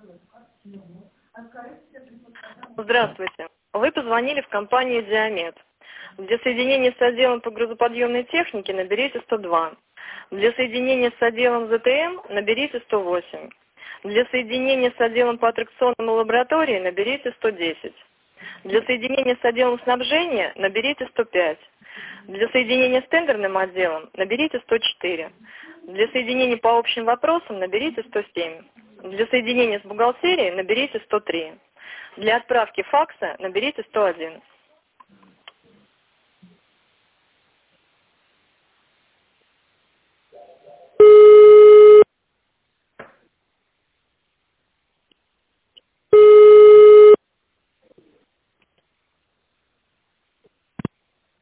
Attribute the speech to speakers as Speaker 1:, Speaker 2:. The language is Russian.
Speaker 1: Здравствуйте. Вы позвонили в компанию «Диамет». Для соединения с отделом по грузоподъемной технике наберите 102. Для соединения с отделом ЗТМ наберите 108. Для соединения с отделом по аттракционам и лаборатории наберите 110. Для соединения с отделом снабжения наберите 105. Для соединения с тендерным отделом наберите 104. Для соединения по общим вопросам наберите 107. Для соединения с бухгалтерией наберите 103. Для отправки факса наберите 101.